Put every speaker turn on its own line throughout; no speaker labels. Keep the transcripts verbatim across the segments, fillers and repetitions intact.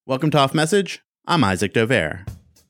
Welcome to Off Message. I'm Isaac Dover.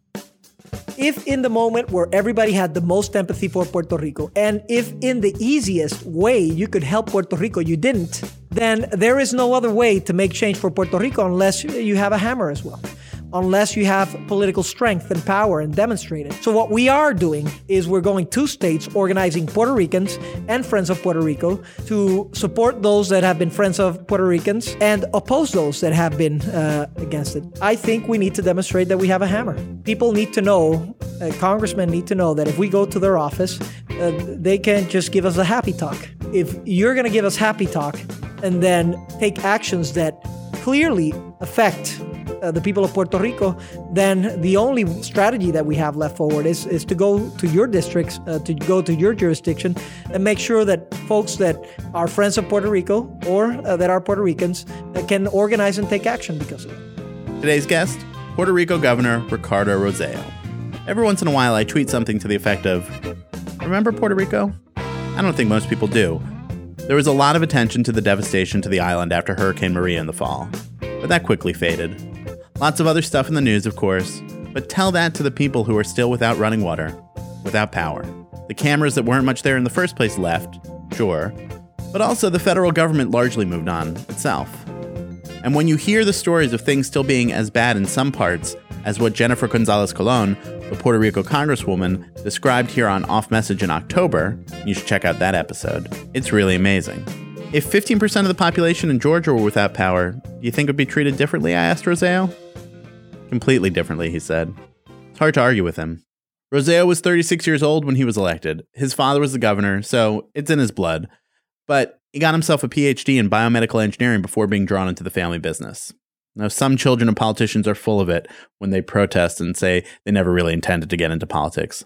If in the moment where everybody had the most empathy for Puerto Rico, and if in the easiest way you could help Puerto Rico, you didn't, then there is no other way to make change for Puerto Rico unless you have a hammer as well. Unless you have political strength and power and demonstrate it. So what we are doing is we're going to states organizing Puerto Ricans and Friends of Puerto Rico to support those that have been Friends of Puerto Ricans and oppose those that have been uh, against it. I think we need to demonstrate that we have a hammer. People need to know, uh, congressmen need to know that if we go to their office, uh, they can't just give us a happy talk. If you're going to give us happy talk and then take actions that clearly affect Uh, the people of Puerto Rico, then the only strategy that we have left forward is, is to go to your districts, uh, to go to your jurisdiction, and make sure that folks that are Friends of Puerto Rico or uh, that are Puerto Ricans uh, can organize and take action because of it.
Today's guest, Puerto Rico Governor Ricardo Rossello. Every once in a while, I tweet something to the effect of, "Remember Puerto Rico?" I don't think most people do. There was a lot of attention to the devastation to the island after Hurricane Maria in the fall, but that quickly faded. Lots of other stuff in the news, of course, but tell that to the people who are still without running water, without power. The cameras that weren't much there in the first place left, sure, but also the federal government largely moved on itself. And when you hear the stories of things still being as bad in some parts as what Jennifer Gonzalez Colon, the Puerto Rico congresswoman, described here on Off Message in October, you should check out that episode. It's really amazing. If fifteen percent of the population in Georgia were without power, do you think it would be treated differently, I asked Rossello. Completely differently, he said. It's hard to argue with him. Rossello was thirty-six years old when he was elected. His father was the governor, so it's in his blood. But he got himself a P H D in biomedical engineering before being drawn into the family business. Now, some children of politicians are full of it when they protest and say they never really intended to get into politics.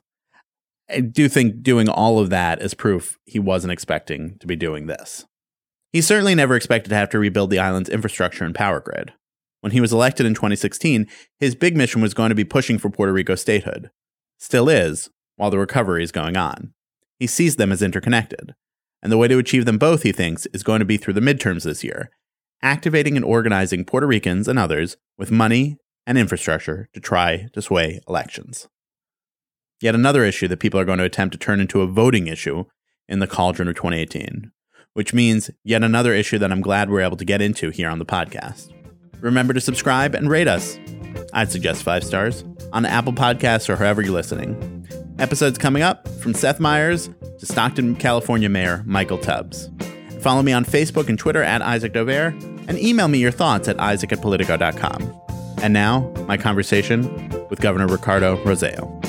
I do think doing all of that is proof he wasn't expecting to be doing this. He certainly never expected to have to rebuild the island's infrastructure and power grid. When he was elected in twenty sixteen, his big mission was going to be pushing for Puerto Rico statehood. Still is, while the recovery is going on. He sees them as interconnected. And the way to achieve them both, he thinks, is going to be through the midterms this year, activating and organizing Puerto Ricans and others with money and infrastructure to try to sway elections. Yet another issue that people are going to attempt to turn into a voting issue in the cauldron of twenty eighteen, which means yet another issue that I'm glad we're able to get into here on the podcast. Remember to subscribe and rate us. I'd suggest five stars on Apple Podcasts or wherever you're listening. Episodes coming up from Seth Meyers to Stockton, California Mayor Michael Tubbs. Follow me on Facebook and Twitter at Isaac Dover, and email me your thoughts at isaac at politico dot com. And now, my conversation with Governor Ricardo Rossello.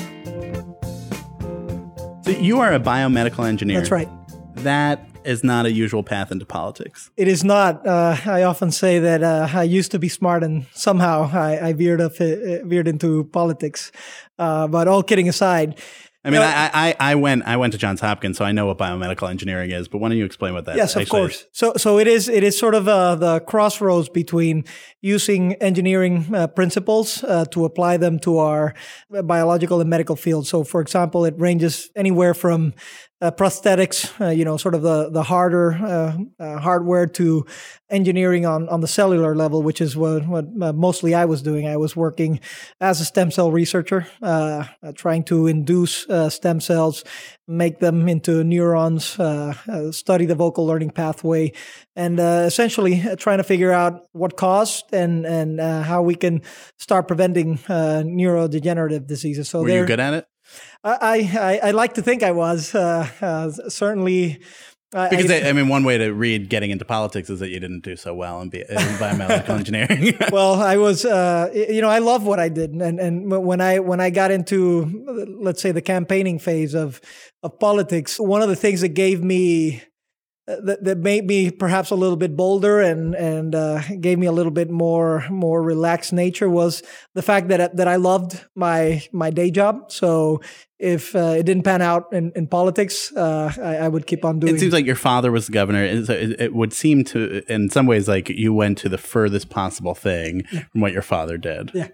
So you are a biomedical engineer.
That's right.
That is not a usual path into politics.
It is not. Uh, I often say that uh, I used to be smart and somehow I, I veered, up, uh, veered into politics. Uh, but all kidding aside,
I mean, I, I I went I went to Johns Hopkins, so I know what biomedical engineering is. But why don't you explain what that
yes,
actually
of course. So so it is it is sort of uh, the crossroads between using engineering uh, principles uh, to apply them to our biological and medical field. So, for example, it ranges anywhere from uh, prosthetics, uh, you know, sort of the the harder uh, uh, hardware, to engineering on, on the cellular level, which is what, what uh, mostly I was doing. I was working as a stem cell researcher, uh, uh, trying to induce uh, stem cells, make them into neurons, uh, uh, study the vocal learning pathway, and uh, essentially uh, trying to figure out what caused and and uh, how we can start preventing uh, neurodegenerative diseases. So
were you good at it?
I, I, I like to think I was. Uh, uh, certainly.
Because
I,
I, I mean, one way to read getting into politics is that you didn't do so well in, bi- in biomedical engineering.
Well, I was, uh, you know, I love what I did, and and when I when I got into, let's say, the campaigning phase of of politics, one of the things that gave me that, that made me perhaps a little bit bolder and and uh, gave me a little bit more more relaxed nature was the fact that that I loved my my day job. So if uh, it didn't pan out in, in politics, uh, I, I would keep on doing.
It seems like your father was the governor. It, it would seem to, in some ways, like you went to the furthest possible thing
yeah.
from what your father did.
Yeah.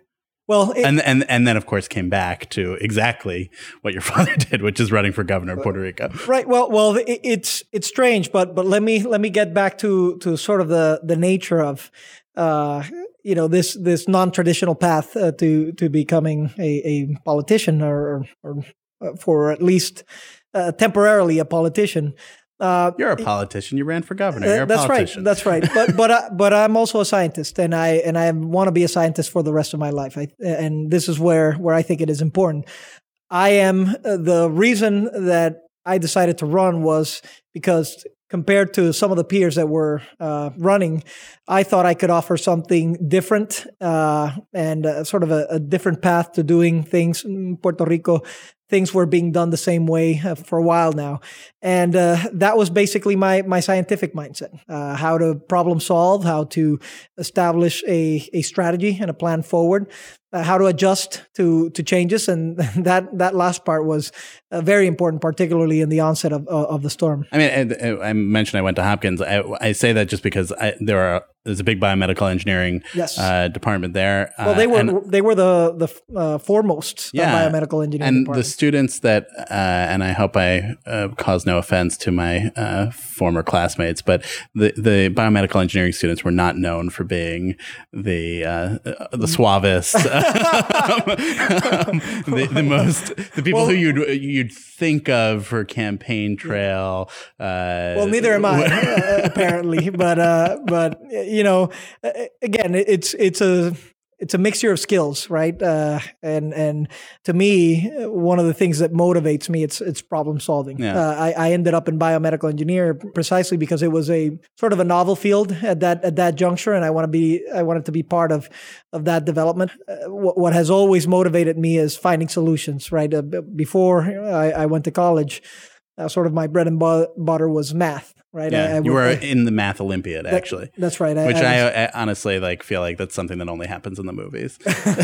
Well, it,
and and and then of course came back to exactly what your father did, which is running for governor of Puerto Rico.
Right. Well, well, it, it's it's strange, but but let me let me get back to to sort of the the nature of uh, you know this this non-traditional path uh, to to becoming a, a politician or, or for at least uh, temporarily a politician.
Uh, You're a politician. You ran for governor. You're a
that's
politician.
right. That's right. But but uh, but I'm also a scientist, and I and I want to be a scientist for the rest of my life. I, and this is where where I think it is important. I am uh, the reason that I decided to run was because compared to some of the peers that were uh, running, I thought I could offer something different uh, and uh, sort of a, a different path to doing things in Puerto Rico. Things were being done the same way uh, for a while now. And uh, that was basically my my scientific mindset, uh, how to problem solve, how to establish a, a strategy and a plan forward, uh, how to adjust to to changes. And that that last part was uh, very important, particularly in the onset of, of the storm.
I mean, I, I mentioned I went to Hopkins. I, I say that just because I, there are there's a big biomedical engineering yes. uh, department there.
Well, they were
uh,
they were the the uh, foremost
yeah,
biomedical engineering
and
department.
The students that, uh, and I hope I uh, cause no offense to my uh, former classmates, but the, the biomedical engineering students were not known for being the uh, the suavest, um, the, the most, the people well, who you'd you'd think of for campaign trail. Uh,
well, neither am I, uh, apparently, but uh, but you know, again, it's it's a. It's a mixture of skills, right? Uh, and and to me, one of the things that motivates me, it's it's problem solving.
Yeah.
Uh, I, I ended up in biomedical engineer precisely because it was a sort of a novel field at that at that juncture, and I want to be I wanted to be part of of that development. Uh, what, what has always motivated me is finding solutions, right? Uh, before I, I went to college, uh, sort of my bread and butter was math. Right.
Yeah,
I, I
you were
I,
in the Math Olympiad, actually.
That, that's right.
Which
I, I,
I, I honestly like feel like that's something that only happens in the movies.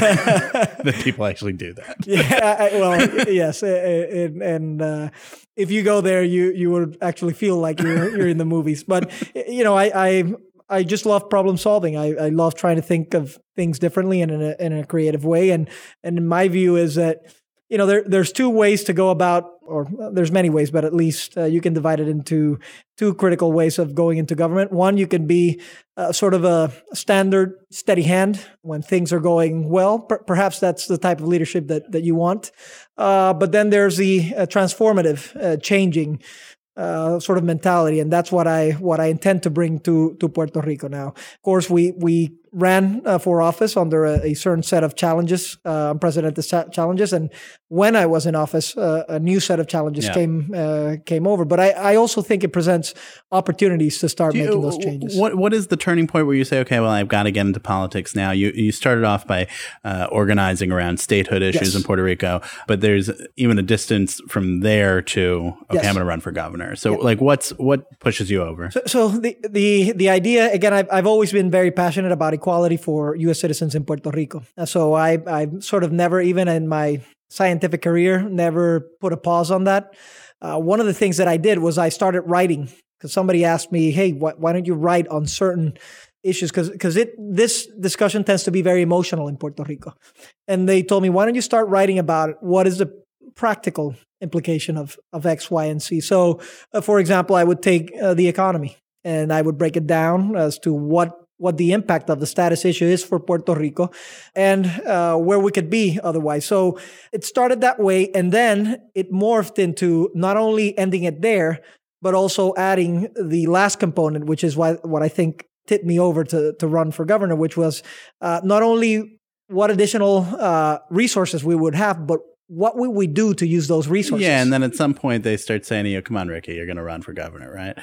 That people actually do that.
Yeah. I, well, yes, and, and uh, if you go there, you you would actually feel like you're you're in the movies. But you know, I I, I just love problem solving. I, I love trying to think of things differently and in a in a creative way. And and my view is that, you know, there there's two ways to go about, or there's many ways, but at least uh, you can divide it into two critical ways of going into government. One, you can be uh, sort of a standard steady hand when things are going well. Per- perhaps that's the type of leadership that, that you want. Uh, but then there's the uh, transformative, uh, changing uh, sort of mentality, and that's what I what I intend to bring to to Puerto Rico now. Of course, we we ran uh, for office under a, a certain set of challenges, uh, unprecedented sa- challenges, and when I was in office, uh, a new set of challenges yeah. came uh, came over. But I, I also think it presents opportunities to start you, making those changes.
What what is the turning point where you say, okay, well, I've got to get into politics now? You you started off by uh, organizing around statehood issues yes. in Puerto Rico, but there's even a distance from there to okay, yes. I'm going to run for governor. So, yeah. like, what's what pushes you over?
So, so the the the idea again, I've I've always been very passionate about equality for U S citizens in Puerto Rico. So I I sort of never, even in my scientific career, never put a pause on that. Uh, one of the things that I did was I started writing, because somebody asked me, hey, wh- why don't you write on certain issues? Because because it this discussion tends to be very emotional in Puerto Rico. And they told me, why don't you start writing about what is the practical implication of, of X, Y, and C? So, uh, for example, I would take uh, the economy and I would break it down as to what what the impact of the status issue is for Puerto Rico and uh, where we could be otherwise. So it started that way, and then it morphed into not only ending it there, but also adding the last component, which is why, what I think tipped me over to, to run for governor, which was uh, not only what additional uh, resources we would have, but what would we do to use those resources?
Yeah, and then at some point they start saying to you, come on, Ricky, you're going to run for governor, right?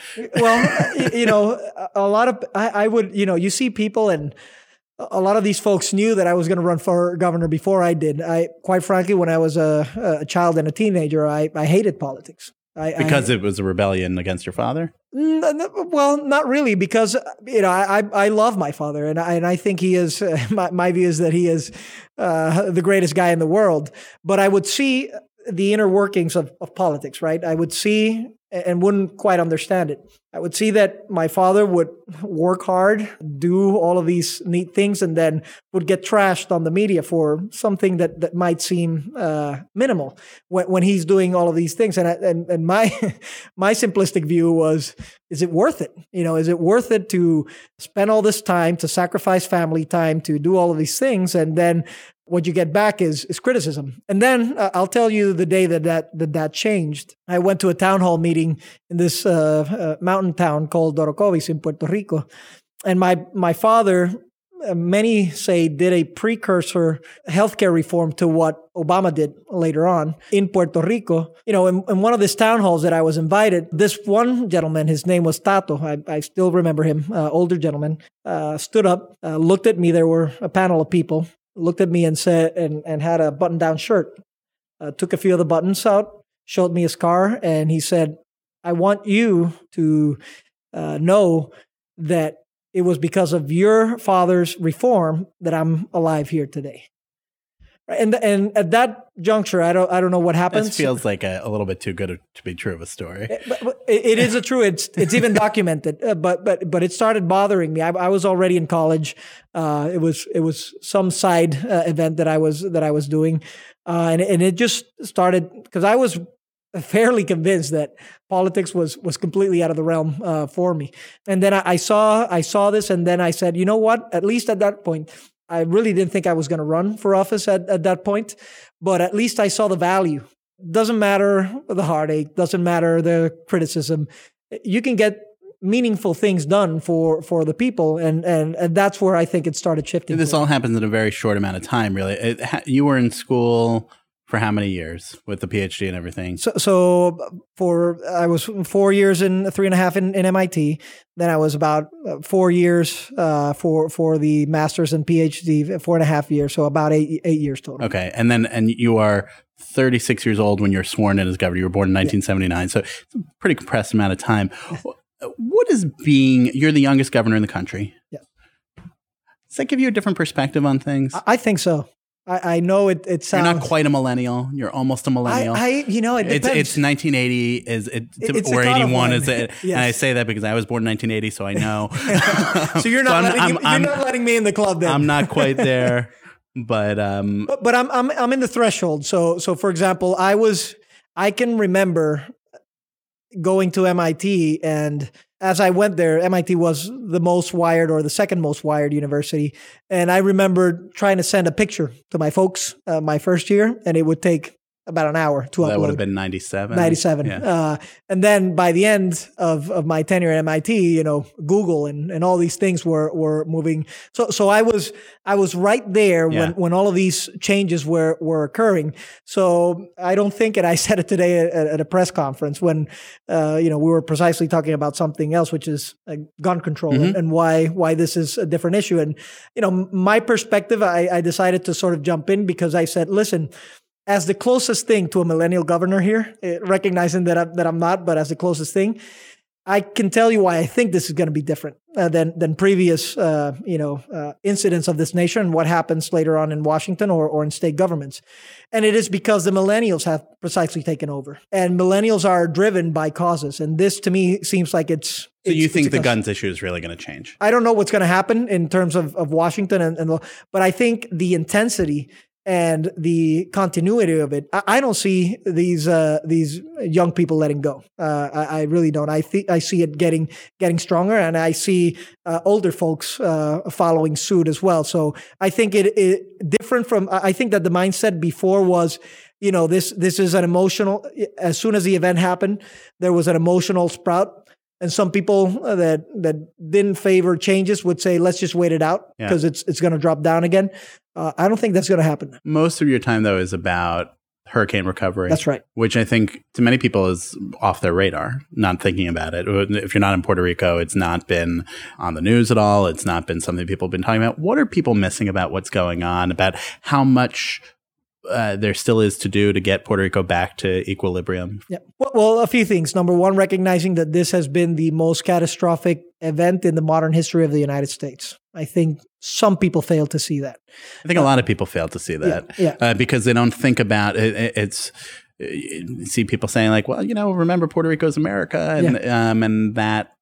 Well, you know, a lot of, I, I would, you know, you see people, and a lot of these folks knew that I was going to run for governor before I did. I, quite frankly, when I was a, a child and a teenager, I, I hated politics. I,
because
I,
it was a rebellion against your father?
N- n- well, not really, because you know I I, I love my father, and I, and I think he is. Uh, my my view is that he is uh, the greatest guy in the world. But I would see the inner workings of, of politics, right? I would see and wouldn't quite understand it. I would see that my father would work hard, do all of these neat things, and then would get trashed on the media for something that, that might seem uh, minimal when, when he's doing all of these things. And I, and, and my my simplistic view was, is it worth it? You know, is it worth it to spend all this time, to sacrifice family time, to do all of these things, and then what you get back is is criticism. And then uh, I'll tell you the day that that, that that changed. I went to a town hall meeting in this uh, uh, mountain town called Orocovis in Puerto Rico. And my, my father, uh, many say, did a precursor healthcare reform to what Obama did later on in Puerto Rico. You know, in, in one of these town halls that I was invited, this one gentleman, his name was Tato, I, I still remember him, uh, older gentleman, uh, stood up, uh, looked at me. There were a panel of people. Looked at me and said, and, and had a button-down shirt, uh, took a few of the buttons out, showed me his car, and he said, I want you to uh, know that it was because of your father's reform that I'm alive here today. And and at that juncture, I don't I don't know what happens.
This feels like a, a little bit too good to be true of a story.
But, but it, it is a true. It's it's even documented. Uh, but but but it started bothering me. I, I was already in college. Uh, it was it was some side uh, event that I was that I was doing, uh, and and it just started because I was fairly convinced that politics was was completely out of the realm uh, for me. And then I, I saw I saw this, and then I said, you know what? At least at that point, I really didn't think I was going to run for office at, at that point, but at least I saw the value. Doesn't matter the heartache, doesn't matter the criticism. You can get meaningful things done for, for the people, and, and, and that's where I think it started shifting.
This all happens in a very short amount of time, really. It, you were in school for how many years with the PhD and everything?
So, so for I was four years and three and a half in, in M I T. Then I was about four years uh, for for the master's and PhD, four and a half years. So about eight eight years total.
Okay, and then and you are thirty-six years old when you're sworn in as governor. You were born in nineteen seventy-nine, yeah. So it's a pretty compressed amount of time. What is being? You're the youngest governor in the country.
Yeah.
Does that give you a different perspective on things?
I think so. I, I know it. It sounds.
You're not quite a millennial. You're almost a millennial.
I, I you know, it depends.
It's, it's nineteen eighty is it
it's
or eighty-one is it?
Yes.
And I say that because I was born in nineteen eighty, so I know.
So you're not
so I'm,
letting
I'm,
you're
I'm,
not letting me in the club then.
I'm not quite there, but um.
But, but I'm I'm I'm in the threshold. So so for example, I was I can remember going to M I T, and as I went there, M I T was the most wired or the second most wired university. And I remember trying to send a picture to my folks uh, my first year, and it would take about an hour to
that
upload.
That would have been ninety-seven.
ninety-seven.
Yeah.
Uh, and then by the end of, of my tenure at M I T, you know, Google and, and all these things were, were moving. So, so I was, I was right there
yeah.
when, when all of these changes were, were occurring. So I don't think, and I said it today at, at a press conference when, uh, you know, we were precisely talking about something else, which is uh, gun control mm-hmm. and, and why, why this is a different issue. And, you know, my perspective, I, I decided to sort of jump in because I said, listen, as the closest thing to a millennial governor here, recognizing that I'm, that I'm not, but as the closest thing, I can tell you why I think this is going to be different uh, than than previous, uh, you know, uh, incidents of this nature and what happens later on in Washington or, or in state governments. And it is because the millennials have precisely taken over, and millennials are driven by causes. And this, to me, seems like it's.
So
it's,
you think
it's
the guns issue is really going to change?
I don't know what's going to happen in terms of, of Washington, and, and but I think the intensity and the continuity of it, I, I don't see these uh, these young people letting go. Uh, I, I really don't. I think I see it getting getting stronger, and I see uh, older folks uh, following suit as well. So I think it, it different from. I think that the mindset before was, you know, this this is an emotional. As soon as the event happened, there was an emotional sprout. And some people that that didn't favor changes would say, let's just wait it out because yeah. it's it's going to drop down again. Uh, I don't think that's going to happen.
Most of your time, though, is about hurricane recovery.
That's right.
Which I think to many people is off their radar, not thinking about it. If you're not in Puerto Rico, it's not been on the news at all. It's not been something people have been talking about. What are people missing about what's going on, about how much Uh, there still is to do to get Puerto Rico back to equilibrium?
Yeah. Well, well, a few things. Number one, recognizing that this has been the most catastrophic event in the modern history of the United States. I think some people fail to see that.
I think uh, a lot of people fail to see that
yeah, yeah.
Uh, because they don't think about it. it it's you see people saying like, well, you know, remember Puerto Rico's America, and
yeah.
um, and that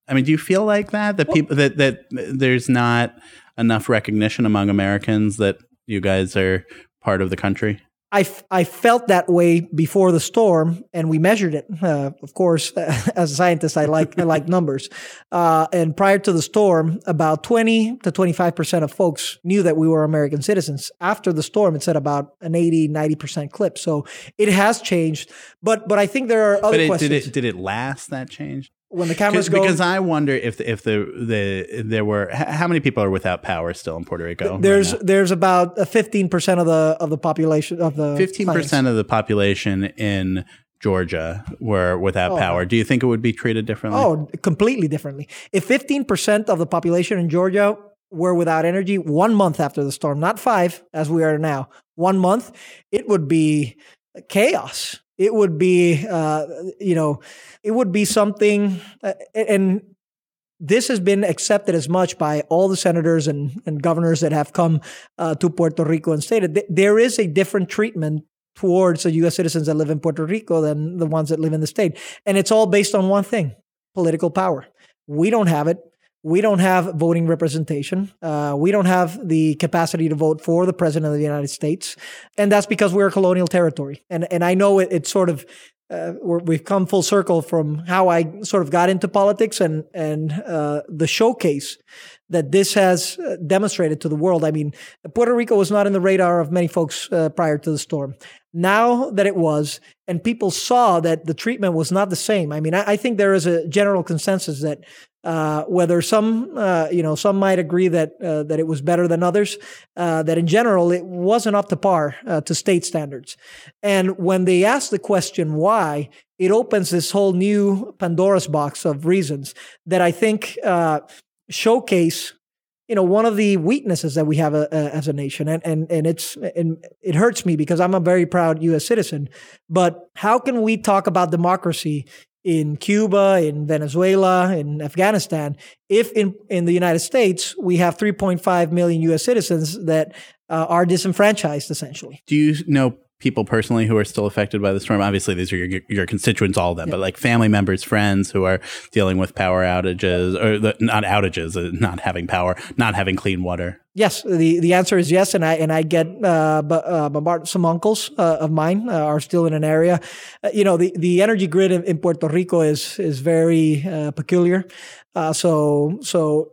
I mean, do you feel like that? That people that that there's not enough recognition among Americans that you guys are part of the country?
I, f- I felt that way before the storm, and we measured it. Uh, of course, as a scientist, I like I like numbers. Uh, and prior to the storm, about twenty to twenty-five percent of folks knew that we were American citizens. After the storm, it's at about an eighty, ninety percent clip. So it has changed. But but I think there are other
but it,
questions.
Did it, did it last, that change?
When the cameras go,
because I wonder if the, if the the there were how many people are without power still in Puerto Rico?
There's
right
there's about fifteen percent of the of the population of the
fifteen percent of the population in Georgia were without oh, power. Do you think it would be treated differently?
Oh, completely differently. If fifteen percent of the population in Georgia were without energy one month after the storm, not five as we are now, one month, it would be chaos. It would be, uh, you know, it would be something, uh, and this has been accepted as much by all the senators and, and governors that have come uh, to Puerto Rico and stated that there is a different treatment towards the U S citizens that live in Puerto Rico than the ones that live in the state. And it's all based on one thing, political power. We don't have it. We don't have voting representation. Uh, we don't have the capacity to vote for the president of the United States. And that's because we're a colonial territory. And and I know it, it's sort of, uh, we're, we've come full circle from how I sort of got into politics and, and uh, the showcase that this has demonstrated to the world. I mean, Puerto Rico was not in the radar of many folks uh, prior to the storm. Now that it was, and people saw that the treatment was not the same. I mean, I, I think there is a general consensus that uh, whether some, uh, you know, some might agree that uh, that it was better than others, uh, that in general it wasn't up to par uh, to state standards. And when they ask the question why, it opens this whole new Pandora's box of reasons that I think uh, showcase, you know, one of the weaknesses that we have a, a, as a nation, and and and it's and it hurts me because I'm a very proud U S citizen. But how can we talk about democracy in Cuba, in Venezuela, in Afghanistan, if in in the United States we have three point five million U S citizens that uh, are disenfranchised, essentially?
Do you know people personally who are still affected by the storm? Obviously, these are your, your constituents, all of them, yeah. But like family members, friends who are dealing with power outages, or the, not outages, uh, not having power, not having clean water.
Yes, the, the answer is yes, and I and I get uh, b- uh, bombarded. Some uncles uh, of mine uh, are still in an area. Uh, you know, the, the energy grid in, in Puerto Rico is is very uh, peculiar. Uh, so so.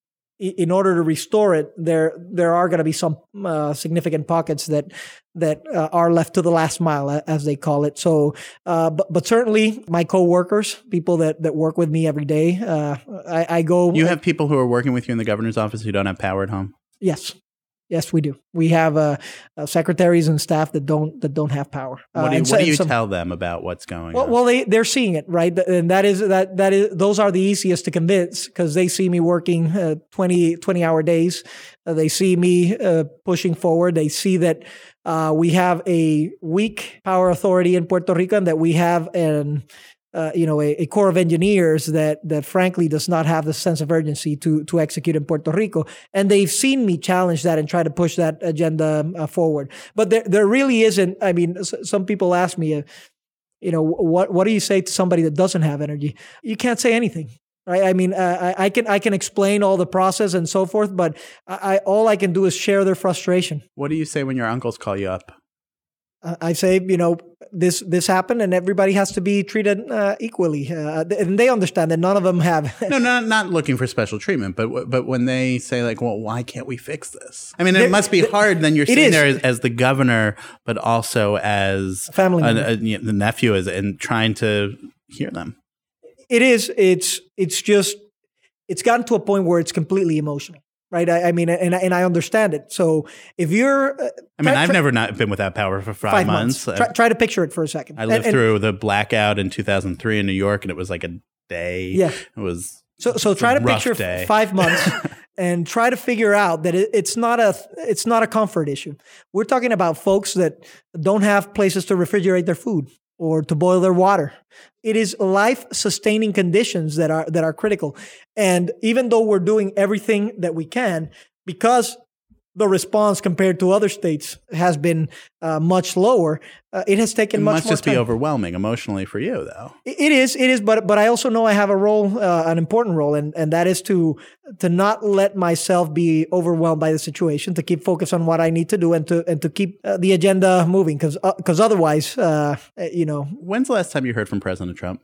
In order to restore it, there there are going to be some uh, significant pockets that that uh, are left to the last mile, as they call it. So, uh, but but certainly my coworkers, people that, that work with me every day, uh, I, I go.
You have people who are working with you in the governor's office who don't have power at home?
Yes. Yes, we do. We have uh, uh, secretaries and staff that don't that don't have power. Uh,
what do you,
and
what do you
some,
tell them about what's going
well,
on?
Well, they they're seeing it, right, and that is that that is those are the easiest to convince because they see me working uh, twenty, twenty hour days. Uh, they see me uh, pushing forward. They see that uh, we have a weak power authority in Puerto Rico and that we have an Uh, you know, a, a corps of engineers that that frankly does not have the sense of urgency to to execute in Puerto Rico, and they've seen me challenge that and try to push that agenda uh, forward. But there there really isn't. I mean, s- some people ask me, uh, you know, what what do you say to somebody that doesn't have energy? You can't say anything, right? I mean, uh, I, I can I can explain all the process and so forth, but I, I all I can do is share their frustration.
What do you say when your uncles call you up?
I say, you know, this this happened, and everybody has to be treated uh, equally, uh, and they understand that none of them have.
no, not not looking for special treatment, but but when they say like, well, why can't we fix this? I mean, it
there,
must be hard. Then you're sitting
is.
there as, as the governor, but also as
family
a,
member.
a, you know, the nephew is, and trying to hear them.
It is. It's it's just it's gotten to a point where it's completely emotional. Right. I, I mean, and and I understand it. So if you're, uh,
I mean,
try,
I've
try,
never not been without power for five,
five
months.
months. Try, try to picture it for a second.
I lived
and,
through and, the blackout in two thousand three in New York, and it was like a day.
Yeah,
it was.
So so try to picture
day.
five months and try to figure out that it, it's not a it's not a comfort issue. We're talking about folks that don't have places to refrigerate their food or to boil their water. It is life-sustaining conditions that are that are critical. And even though we're doing everything that we can, because the response compared to other states has been uh, much lower, uh, it has taken
it
much more time.
It must just be overwhelming emotionally for you, though.
It is, it is, but but I also know I have a role, uh, an important role, and, and that is to to not let myself be overwhelmed by the situation, to keep focused on what I need to do, and to and to keep uh, the agenda moving, because because uh, otherwise, uh, you know.
When's the last time you heard from President Trump?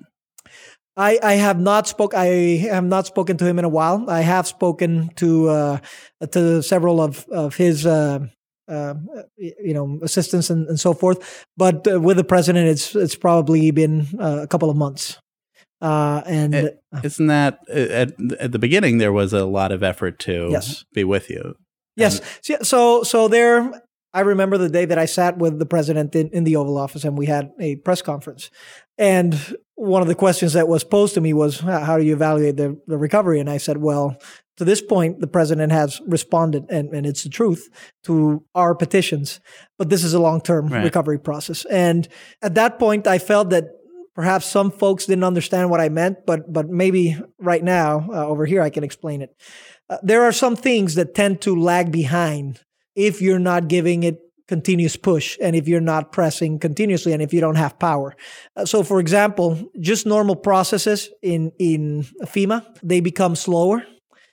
I, I have not spoke. I have not spoken to him in a while. I have spoken to uh, to several of of his uh, uh, you know assistants and, and so forth. But uh, with the president, it's it's probably been uh, a couple of months. Uh, and
it, isn't that at at the beginning there was a lot of effort to
yes.
be with you?
Yes. And so so there. I remember the day that I sat with the president in, in the Oval Office and we had a press conference. And one of the questions that was posed to me was, how do you evaluate the, the recovery? And I said, well, to this point, the president has responded, and, and it's the truth, to our petitions. But this is a long-term
right.
recovery process. And at that point, I felt that perhaps some folks didn't understand what I meant, but but maybe right now, uh, over here, I can explain it. Uh, there are some things that tend to lag behind if you're not giving it continuous push and if you're not pressing continuously and if you don't have power. Uh, so, for example, just normal processes in, in FEMA, they become slower.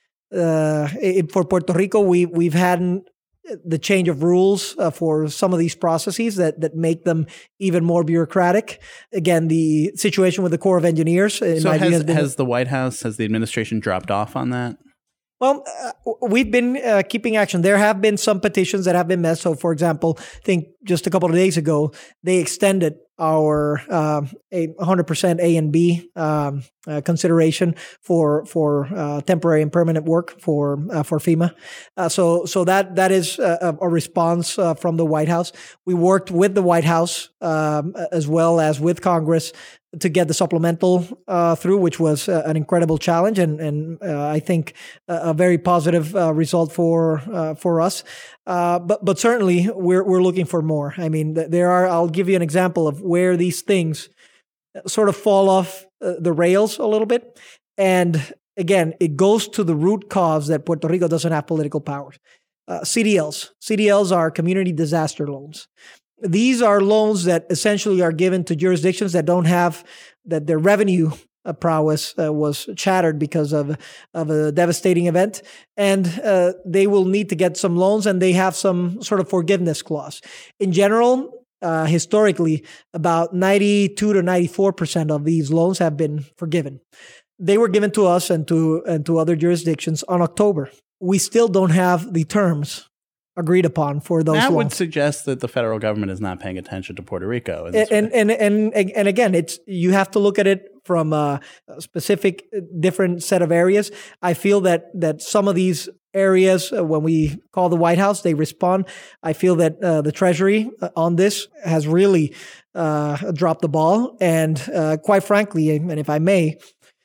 Uh, for Puerto Rico, we, we've had the change of rules uh, for some of these processes that, that make them even more bureaucratic. Again, the situation with the Corps of Engineers. In
so
my
has,
view, has, been,
has the White House, has the administration dropped off on that?
Well, uh, we've been uh, keeping action. There have been some petitions that have been met. So, for example, I think just a couple of days ago, they extended our uh, a one hundred percent A and B um, uh, consideration for for uh, temporary and permanent work for uh, for FEMA. Uh, so so that that is a, a response uh, from the White House. We worked with the White House um, as well as with Congress to get the supplemental uh, through, which was uh, an incredible challenge, and and uh, I think a, a very positive uh, result for uh, for us. Uh, but but certainly we're we're looking for more. I mean, there are. I'll give you an example of where these things sort of fall off uh, the rails a little bit, and again, it goes to the root cause that Puerto Rico doesn't have political powers. Uh, C D Ls. C D Ls are community disaster loans. These are loans that essentially are given to jurisdictions that don't have, that their revenue uh, prowess uh, was shattered because of, of a devastating event. And uh, they will need to get some loans, and they have some sort of forgiveness clause. In general, uh, historically, about ninety-two to ninety-four percent of these loans have been forgiven. They were given to us and to, and to other jurisdictions on October. We still don't have the terms agreed upon for those
that
loans.
Would suggest that the federal government is not paying attention to Puerto Rico. In this
and, and, and, and, and again, it's, you have to look at it from a specific different set of areas. I feel that, that some of these areas, uh, when we call the White House, they respond. I feel that uh, the Treasury uh, on this has really uh, dropped the ball. And uh, quite frankly, and if I may,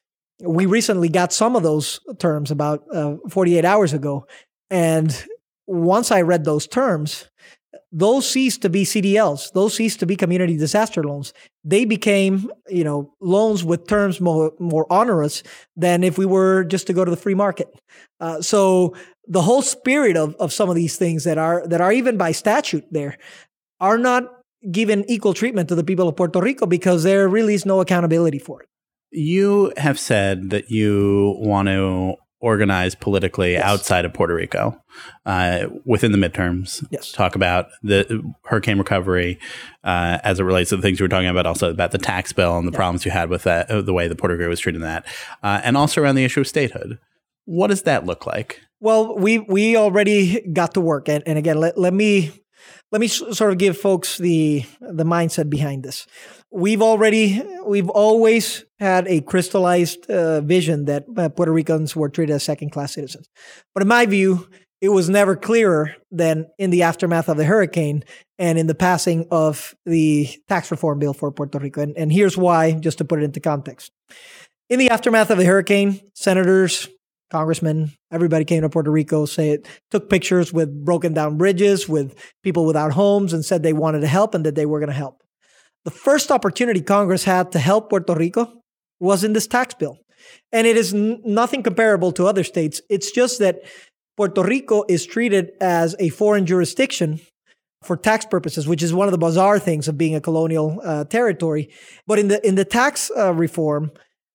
we recently got some of those terms about uh, forty-eight hours ago. And once I read those terms, those ceased to be C D Ls. Those ceased to be community disaster loans. They became, you know, loans with terms more, more onerous than if we were just to go to the free market. Uh, so the whole spirit of, of some of these things that are that are even by statute there are not given equal treatment to the people of Puerto Rico because there really is no accountability for it.
You have said that you want to organize politically yes. outside of Puerto Rico uh, within the midterms.
Yes.
Talk about the hurricane recovery uh, as it relates to the things you were talking about, also about the tax bill and the yeah. problems you had with that, uh, the way that Puerto Rico was treating that, uh, and also around the issue of statehood. What does that look like? Well,
we we already got to work, and, and again, let, let me let me sort of give folks the the mindset behind this. We've already, we've always had a crystallized uh, vision that uh, Puerto Ricans were treated as second-class citizens. But in my view, it was never clearer than in the aftermath of the hurricane and in the passing of the tax reform bill for Puerto Rico. And, and here's why, just to put it into context. In the aftermath of the hurricane, senators, congressmen, everybody came to Puerto Rico, say it, took pictures with broken down bridges, with people without homes, and said they wanted to help and that they were going to help. The first opportunity Congress had to help Puerto Rico was in this tax bill. And it is n- nothing comparable to other states. It's just that Puerto Rico is treated as a foreign jurisdiction for tax purposes, which is one of the bizarre things of being a colonial uh, territory. But in the in the tax uh, reform,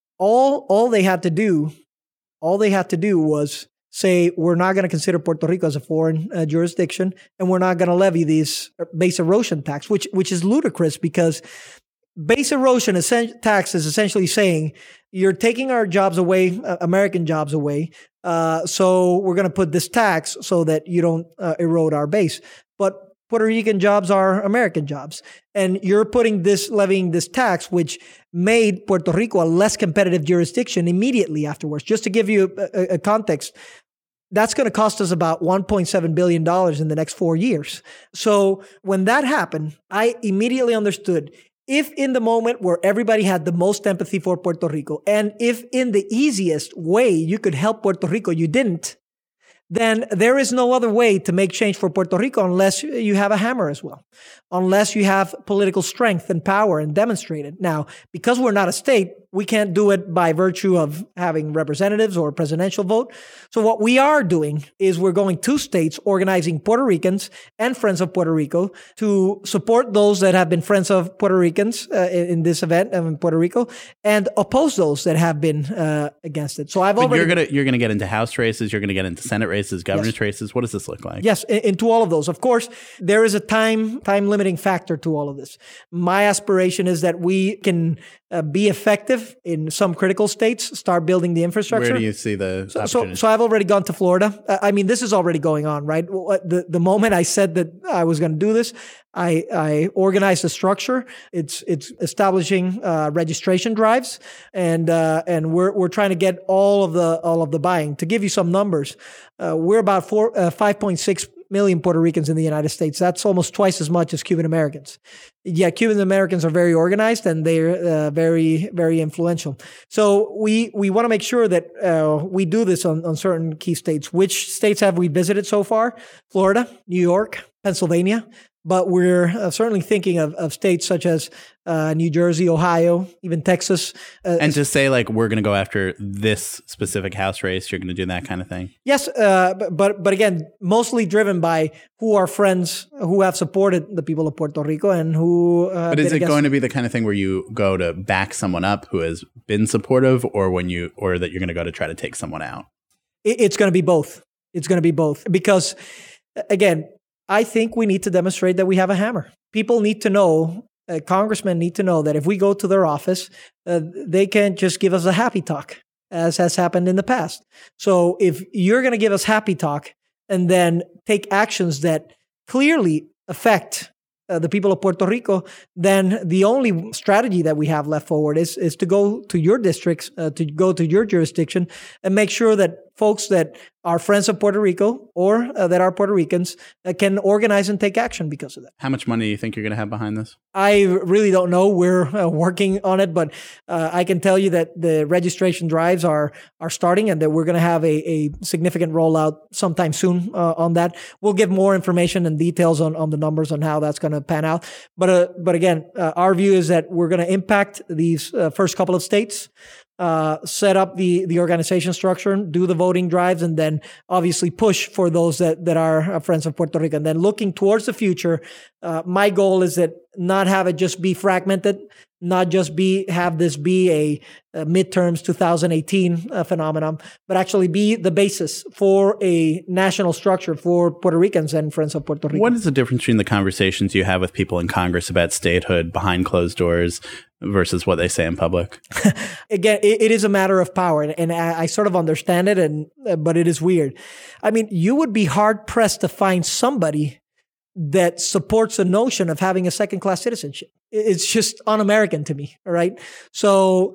all all they had to do, all they had to do was say, we're not going to consider Puerto Rico as a foreign uh, jurisdiction, and we're not going to levy these base erosion tax, which which is ludicrous because base erosion tax is essentially saying you're taking our jobs away, uh, American jobs away, uh, so we're going to put this tax so that you don't uh, erode our base. But Puerto Rican jobs are American jobs. And you're putting this, levying this tax, which made Puerto Rico a less competitive jurisdiction immediately afterwards. Just to give you a, a context, that's going to cost us about one point seven billion dollars in the next four years. So when that happened, I immediately understood if in the moment where everybody had the most empathy for Puerto Rico, and if in the easiest way you could help Puerto Rico, you didn't, then there is no other way to make change for Puerto Rico unless you have a hammer as well, unless you have political strength and power and demonstrate it. Now, because we're not a state, we can't do it by virtue of having representatives or a presidential vote. So what we are doing is we're going to states, organizing Puerto Ricans and Friends of Puerto Rico to support those that have been Friends of Puerto Ricans uh, in, in this event in Puerto Rico, and oppose those that have been uh, against it. So I've
but
already
you're gonna you're gonna get into House races, you're gonna get into Senate races, governor's
yes.
races. What does this look like?
Yes, into all of those. Of course, there is a time time limiting factor to all of this. My aspiration is that we can uh, be effective in some critical states, start building the infrastructure.
Where do you see the
so,
opportunity?
So, so I've already gone to Florida. Uh, I mean, this is already going on, right? The the moment I said that I was going to do this, I I organized a structure. It's it's establishing uh, registration drives, and uh, and we're we're trying to get all of the all of the buying. To give you some numbers, uh, we're about four uh, five point six million Puerto Ricans in the United States. That's almost twice as much as Cuban Americans. Yeah, Cuban Americans are very organized and they're uh, very, very influential. So we we want to make sure that uh, we do this on, on certain key states. Which states have we visited so far? Florida, New York, Pennsylvania. But we're uh, certainly thinking of, of states such as uh, New Jersey, Ohio, even Texas. Uh,
and to say, like, we're going to go after this specific House race, you're going to do that kind of thing?
Yes, uh, but but again, mostly driven by who are friends who have supported the people of Puerto Rico and who... Uh,
but is it going to be the kind of thing where you go to back someone up who has been supportive, or when you, or that you're going to go to try to take someone out?
It, it's going to be both. It's going to be both. Because, again... I think we need to demonstrate that we have a hammer. People need to know, uh, congressmen need to know that if we go to their office, uh, they can't just give us a happy talk, as has happened in the past. So if you're going to give us happy talk and then take actions that clearly affect uh, the people of Puerto Rico, then the only strategy that we have left forward is, is to go to your districts, uh, to go to your jurisdiction and make sure that folks that are friends of Puerto Rico or uh, that are Puerto Ricans uh, can organize and take action because of that.
How much money do you think you're going to have behind this?
I really don't know. We're uh, working on it, but uh, I can tell you that the registration drives are are starting and that we're going to have a, a significant rollout sometime soon uh, on that. We'll give more information and details on, on the numbers on how that's going to pan out. But uh, but again, uh, our view is that we're going to impact these uh, first couple of states. Uh, set up the, the organization structure, do the voting drives, and then obviously push for those that, that are uh, friends of Puerto Rico. And then looking towards the future, uh, my goal is that not have it just be fragmented, not just be have this be a, a midterms two thousand eighteen uh, phenomenon, but actually be the basis for a national structure for Puerto Ricans and Friends of Puerto Rico.
What is the difference between the conversations you have with people in Congress about statehood behind closed doors versus what they say in public?
Again, it, it is a matter of power, and, and I, I sort of understand it, and uh, but it is weird. I mean, you would be hard pressed to find somebody that supports the notion of having a second-class citizenship. It's just un-American to me, all right? So,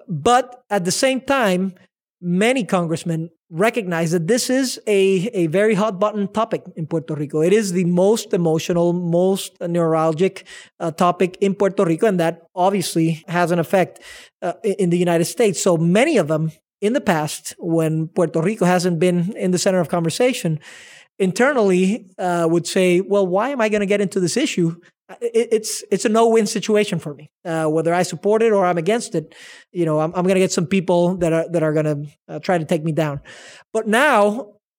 but at the same time, many congressmen recognize that this is a, a very hot-button topic in Puerto Rico. It is the most emotional, most neuralgic uh, topic in Puerto Rico, and that obviously has an effect uh, in the United States. So many of them, in the past, when Puerto Rico hasn't been in the center of conversation, internally uh, would say, well, why am I going to get into this issue? It, it's it's a no-win situation for me. Uh, whether I support it or I'm against it, you know, I'm, I'm going to get some people that are that are going to uh, try to take me down. But now,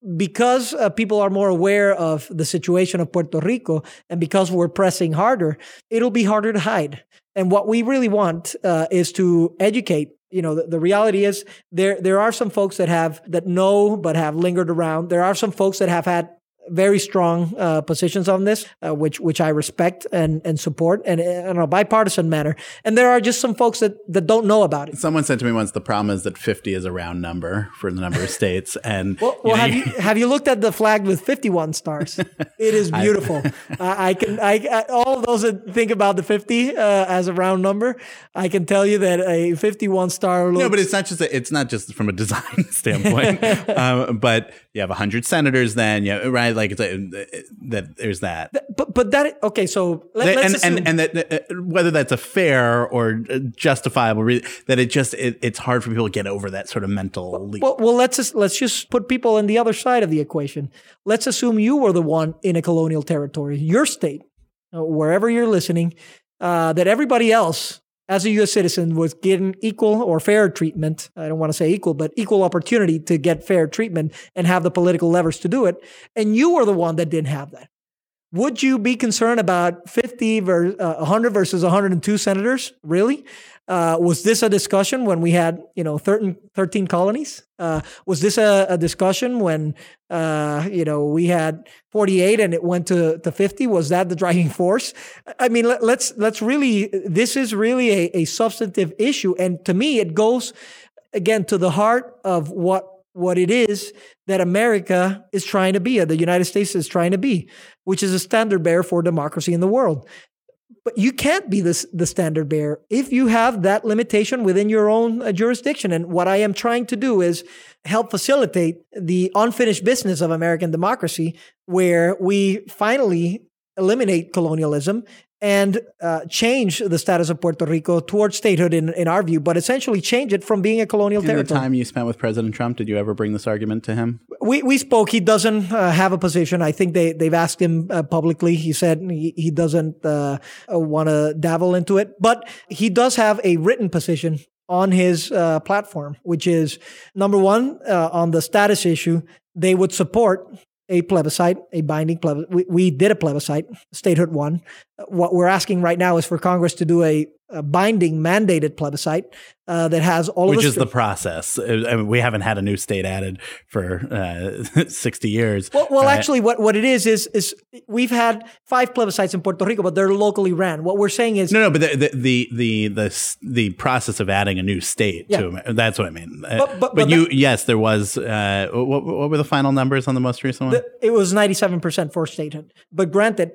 because uh, people are more aware of the situation of Puerto Rico and because we're pressing harder, it'll be harder to hide. And what we really want uh, is to educate. You know, the, the reality is there there are some folks that have that know but have lingered around. There are some folks that have had very strong uh, positions on this, uh, which which I respect and, and support and in a bipartisan manner. And there are just some folks that, that don't know about it.
Someone said to me once, the problem is that fifty is a round number for the number of states. And
well, well know, have you have you looked at the flag with fifty-one stars? It is beautiful. I, I can I, I all of those that think about the fifty uh, as a round number, I can tell you that a fifty-one star looks.
No, but it's not just a, it's not just from a design standpoint. um, but you have one hundred senators, then yeah, right. Like it's a, that there's that,
but but that okay. So let,
and,
let's
and
assume.
and that uh, whether that's a fair or justifiable, re- that it just it, it's hard for people to get over that sort of mental leap.
Well, well, let's just, let's just put people on the other side of the equation. Let's assume you were the one in a colonial territory, your state, wherever you're listening, uh, that everybody else, as a U S citizen, was given equal or fair treatment. I don't want to say equal, but equal opportunity to get fair treatment and have the political levers to do it. And you were the one that didn't have that. Would you be concerned about fifty versus uh, one hundred versus one hundred two senators? Really? Uh, was this a discussion when we had, you know, thirteen, thirteen colonies? Uh, was this a, a discussion when, uh, you know, we had forty-eight and it went to, to fifty? Was that the driving force? I mean, let, let's let's really, this is really a, a substantive issue. And to me, it goes, again, to the heart of what what it is that America is trying to be, or the United States is trying to be, which is a standard bearer for democracy in the world. But you can't be this, the standard bearer if you have that limitation within your own uh, jurisdiction. And what I am trying to do is help facilitate the unfinished business of American democracy, where we finally eliminate colonialism and uh, change the status of Puerto Rico towards statehood in, in our view, but essentially change it from being a colonial
in
territory.
In the time you spent with President Trump, did you ever bring this argument to him?
We we spoke. He doesn't uh, have a position. I think they, they've asked him uh, publicly. He said he, he doesn't uh, want to dabble into it, but he does have a written position on his uh, platform, which is, number one, uh, on the status issue, they would support a plebiscite, a binding plebiscite. We, we did a plebiscite, statehood won. What we're asking right now is for Congress to do a, a binding mandated plebiscite uh, that has all
Which
of the...
Which is the process. I mean, we haven't had a new state added for uh, sixty years.
Well, well
uh,
actually, what, what it is, is, is we've had five plebiscites in Puerto Rico, but they're locally ran. What we're saying is...
No, no, but the the the the, the, the process of adding a new state, yeah. to that's what I mean. But, but, but, but you, that, yes, there was... Uh, what, what were the final numbers on the most recent one? The,
it was ninety-seven percent for statehood. But granted,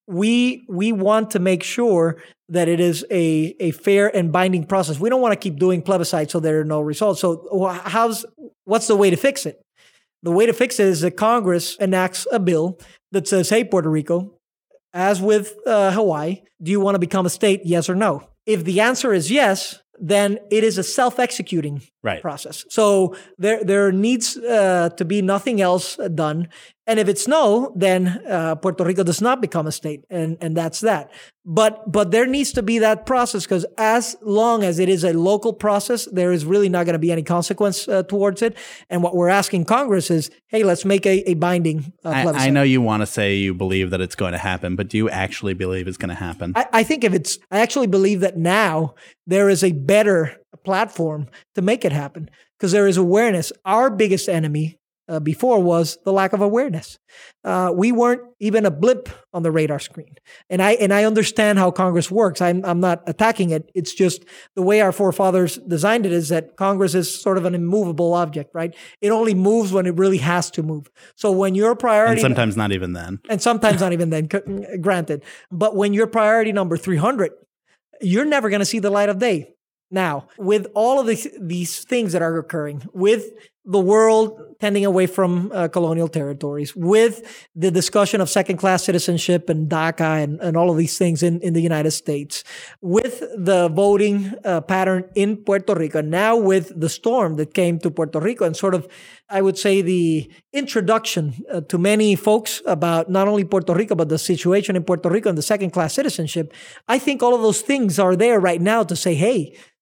we we want to make sure that it is a, a fair and binding process. We don't want to keep doing plebiscites so there are no results. So how's what's the way to fix it? The way to fix it is that Congress enacts a bill that says, hey, Puerto Rico, as with uh, Hawaii, do you want to become a state, yes or no? If the answer is yes, then it is a self-executing
right.
process. So there there needs uh, to be nothing else done. And if it's no, then uh, Puerto Rico does not become a state, and and that's that. But but there needs to be that process, because as long as it is a local process, there is really not going to be any consequence uh, towards it. And what we're asking Congress is, hey, let's make a, a binding uh, plebiscite.
I, I know you want to say you believe that it's going to happen, but do you actually believe it's going to happen?
I, I think if it's, I actually believe that now there is a better platform to make it happen, because there is awareness. Our biggest enemy Uh, before was the lack of awareness. Uh, we weren't even a blip on the radar screen. And I and I understand how Congress works. I'm I'm not attacking it. It's just the way our forefathers designed it is that Congress is sort of an immovable object, right? It only moves when it really has to move. So when your priority...
And sometimes not even then.
And sometimes not even then, granted. But when your priority number three hundred, you're never going to see the light of day. Now, with all of these, these things that are occurring, with the world tending away from uh, colonial territories, with the discussion of second-class citizenship and DACA and, and all of these things in, in the United States, with the voting uh, pattern in Puerto Rico, now with the storm that came to Puerto Rico and sort of, I would say, the introduction uh, to many folks about not only Puerto Rico, but the situation in Puerto Rico and the second-class citizenship, I think all of those things are there right now to say, hey,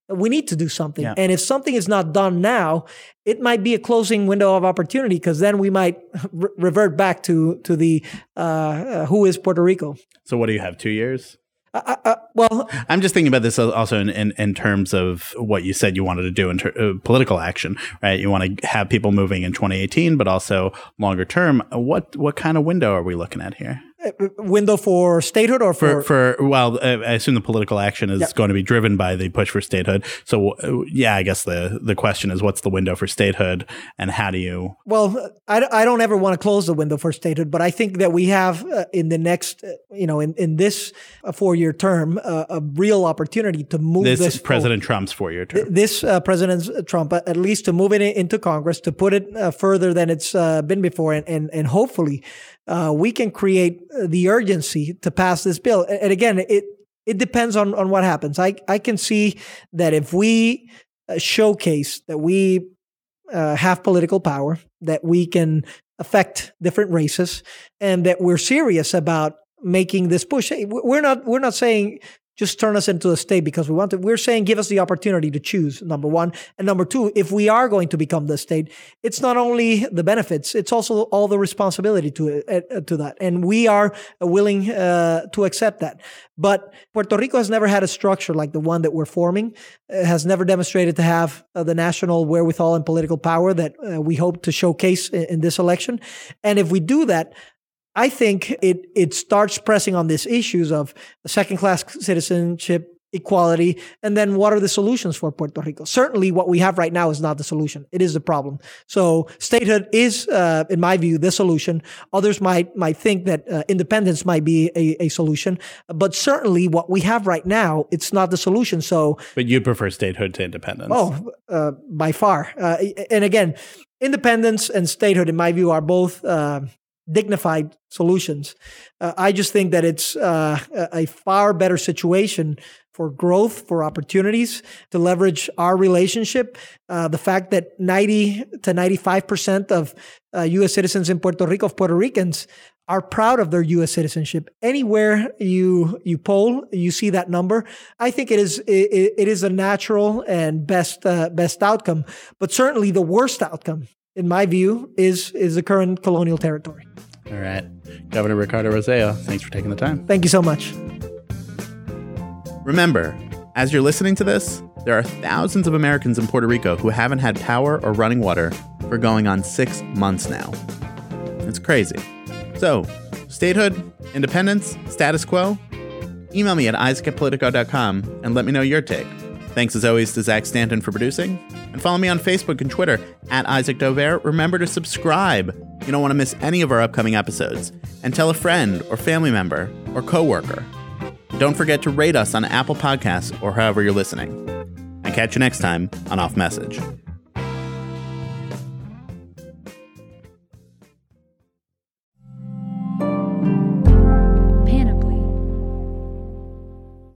we need to do something.
Yeah.
And if something is not done now, it might be a closing window of opportunity, because then we might re- revert back to to the uh, uh, who is Puerto Rico.
So what do you have, two years?
Uh, uh, well,
I'm just thinking about this also in, in, in terms of what you said you wanted to do in ter- uh, political action, right? You want to have people moving in twenty eighteen, but also longer term. What what kind of window are we looking at here?
Window for statehood or for...
For, for well, I assume the political action is
Yep.
going to be driven by the push for statehood. So, uh, yeah, I guess the, the question is, what's the window for statehood, and how do you...
Well, I, I don't ever want to close the window for statehood, but I think that we have uh, in the next, uh, you know, in, in this uh, four-year term, uh, a real opportunity to move
This,
this
is President
forward.
Trump's four-year term.
This uh, President Trump, uh, at least to move it into Congress, to put it uh, further than it's uh, been before, and, and, and hopefully uh, we can create the urgency to pass this bill. And, and again, it it depends on, on what happens. I, I can see that if we uh, showcase that we uh, have political power, that we can affect different races, and that we're serious about making this push. Hey, We're not we're not saying just turn us into a state because we want to. We're saying give us the opportunity to choose, number one. And number two, if we are going to become the state, it's not only the benefits, it's also all the responsibility to it, uh, to that. And we are willing uh, to accept that. But Puerto Rico has never had a structure like the one that we're forming. It has never demonstrated to have uh, the national wherewithal and political power that uh, we hope to showcase in, in this election. And if we do that, I think it it starts pressing on these issues of second-class citizenship, equality, and then what are the solutions for Puerto Rico? Certainly what we have right now is not the solution. It is the problem. So statehood is, uh, in my view, the solution. Others might might think that uh, independence might be a, a solution, but certainly what we have right now, it's not the solution. So,
But you'd prefer statehood to independence.
oh, uh, by far. Uh, and again, independence and statehood, in my view, are both uh, dignified solutions. Uh, I just think that it's uh, a far better situation for growth, for opportunities, to leverage our relationship. Uh, the fact that ninety to ninety-five percent of uh, U S citizens in Puerto Rico, of Puerto Ricans, are proud of their U S citizenship. Anywhere you you poll, you see that number. I think it is it, it is a natural and best uh, best outcome. But certainly the worst outcome, in my view, is is the current colonial territory.
All right. Governor Ricardo Rossello, thanks for taking the time.
Thank you so much.
Remember, as you're listening to this, there are thousands of Americans in Puerto Rico who haven't had power or running water for going on six months now. It's crazy. So, statehood, independence, status quo? Email me at isaac at politico dot com and let me know your take. Thanks as always to Zach Stanton for producing. And follow me on Facebook and Twitter at Isaac Dovere. Remember to subscribe. You don't want to miss any of our upcoming episodes. And tell a friend or family member or coworker. Don't forget to rate us on Apple Podcasts or however you're listening. And catch you next time on Off Message.